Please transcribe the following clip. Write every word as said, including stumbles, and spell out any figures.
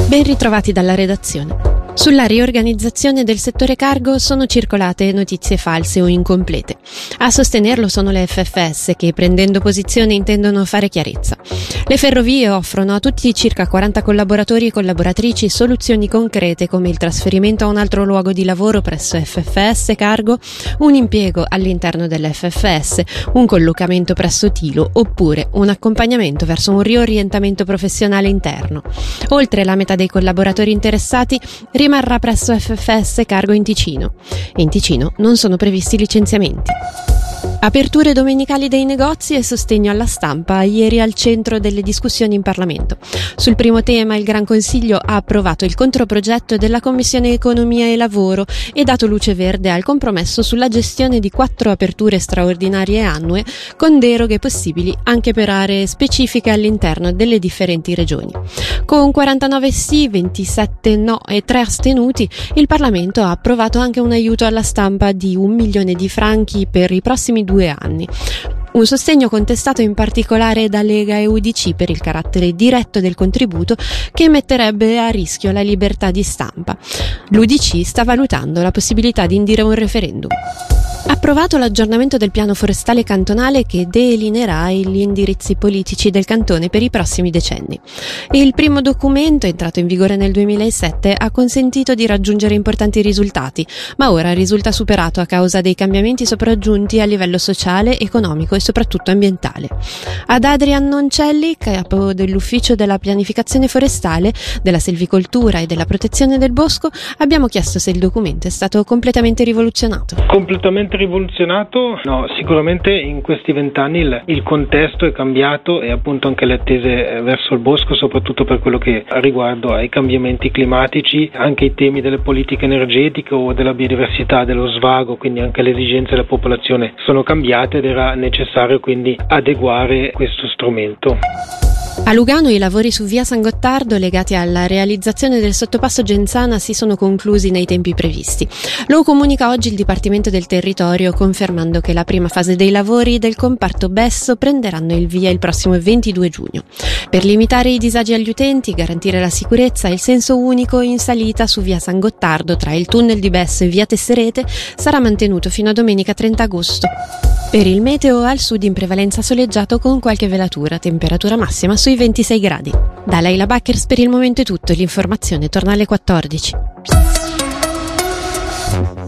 Ben ritrovati dalla redazione. Sulla riorganizzazione del settore cargo sono circolate notizie false o incomplete. A sostenerlo sono le F F S che, prendendo posizione, intendono fare chiarezza. Le ferrovie offrono a tutti i circa quaranta collaboratori e collaboratrici soluzioni concrete come il trasferimento a un altro luogo di lavoro presso F F S Cargo, un impiego all'interno dell'F F S, un collocamento presso Tilo oppure un accompagnamento verso un riorientamento professionale interno. Oltre la metà dei collaboratori interessati rimarrà presso F F S Cargo in Ticino. In Ticino non sono previsti licenziamenti. Aperture domenicali dei negozi e sostegno alla stampa ieri al centro delle discussioni in Parlamento. Sul primo tema il Gran Consiglio ha approvato il controprogetto della Commissione Economia e Lavoro e dato luce verde al compromesso sulla gestione di quattro aperture straordinarie annue con deroghe possibili anche per aree specifiche all'interno delle differenti regioni. Con quarantanove sì, ventisette no e tre astenuti, il Parlamento ha approvato anche un aiuto alla stampa di un milione di franchi per i prossimi due anni. Un sostegno contestato in particolare da Lega e U D C per il carattere diretto del contributo che metterebbe a rischio la libertà di stampa. L'U D C sta valutando la possibilità di indire un referendum. Approvato l'aggiornamento del piano forestale cantonale che delineerà gli indirizzi politici del cantone per i prossimi decenni. Il primo documento, entrato in vigore nel duemilasette, ha consentito di raggiungere importanti risultati, ma ora risulta superato a causa dei cambiamenti sopraggiunti a livello sociale, economico e soprattutto ambientale. Ad Adrian Noncelli, capo dell'Ufficio della Pianificazione Forestale, della Selvicoltura e della Protezione del Bosco, abbiamo chiesto se il documento è stato completamente rivoluzionato. Completamente rivoluzionato? No, sicuramente in questi vent'anni il, il contesto è cambiato e appunto anche le attese verso il bosco, soprattutto per quello che riguarda ai cambiamenti climatici, anche i temi delle politiche energetiche o della biodiversità, dello svago, quindi anche le esigenze della popolazione sono cambiate ed era necessario quindi adeguare questo strumento. A Lugano i lavori su via San Gottardo legati alla realizzazione del sottopasso Genzana si sono conclusi nei tempi previsti. Lo comunica oggi il Dipartimento del Territorio, confermando che la prima fase dei lavori del comparto Besso prenderanno il via il prossimo ventidue giugno. Per limitare i disagi agli utenti, garantire la sicurezza, il senso unico in salita su via San Gottardo tra il tunnel di Besso e via Tesserete sarà mantenuto fino a domenica trenta agosto. Per il meteo, al sud in prevalenza soleggiato con qualche velatura, temperatura massima sui ventisei gradi. Da Leila Backers per il momento è tutto, l'informazione torna alle quattordici.